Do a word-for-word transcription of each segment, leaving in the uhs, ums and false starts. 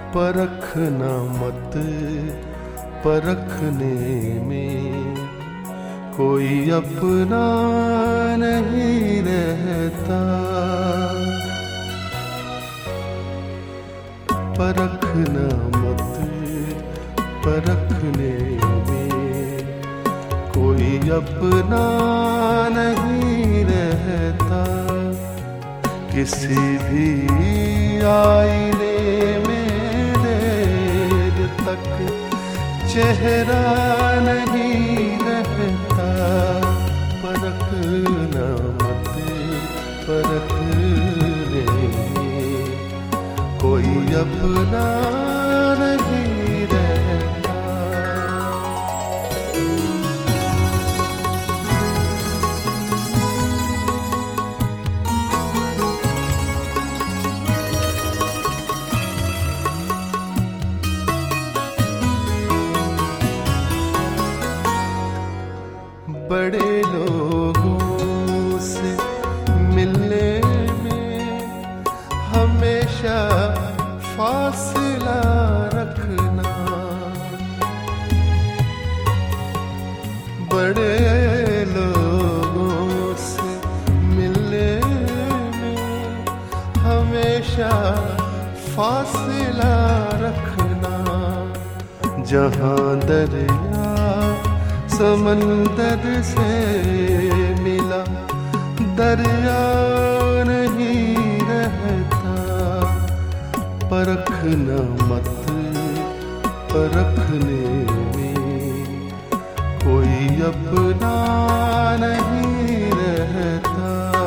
परखना मत, परखने में कोई अपना नहीं रहता। परखना मत, परखने में कोई अपना नहीं रहता। किसी भी आईने में देर तक चेहरा नहीं रहता। परखना मत, परखने में कोई अपना नहीं रहता। बड़े लोगों से मिलने में हमेशा फासला रखना। बड़े लोगों से मिलने में हमेशा फासला रखना। जहाँ दरिया समंदर से मिला, दरिया नहीं रहता। परखना मत, परखने में कोई अपना नहीं रहता।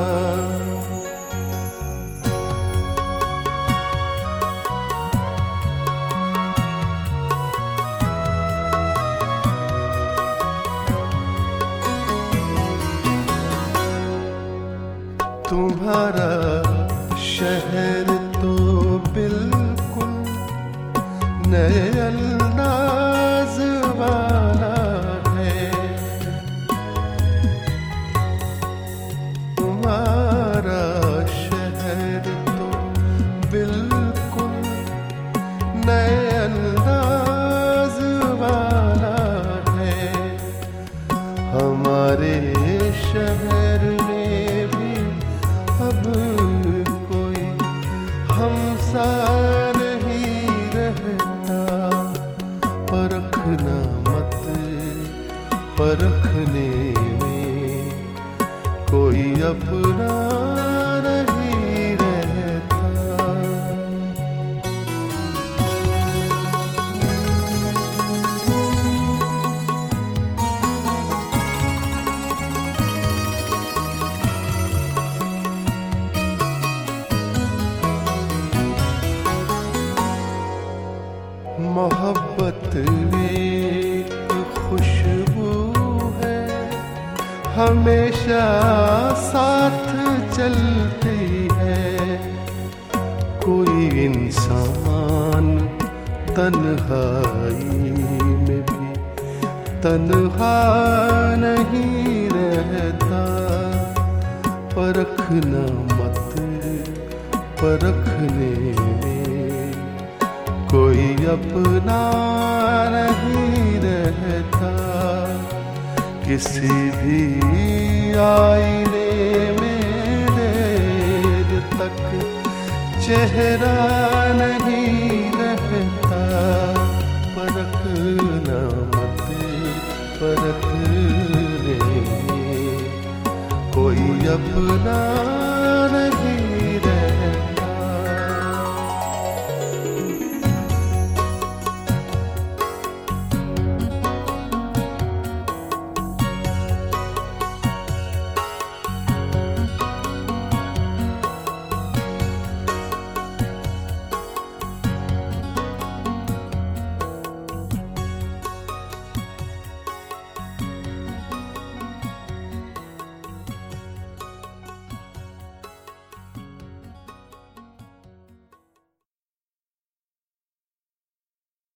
तुम्हारा शहर तो बिल्कुल नए अंदाज वाला है। तुम्हारा शहर तो बिल्कुल नए अंदाज वाला है। हमारे शहर में भी अब कोई हमसा नहीं रहता। परखना मत, परखने में कोई अपना नहीं रहता। मोहब्बत एक खुशबू है, हमेशा साथ चलती है। कोई इंसान तन्हाई में भी तन्हा नहीं रहता। परखना मत, परखने में कोई अपना नहीं रहता। किसी भी आईने में देर तक चेहरा नहीं रहता। परखना मत, परखने में कोई अपना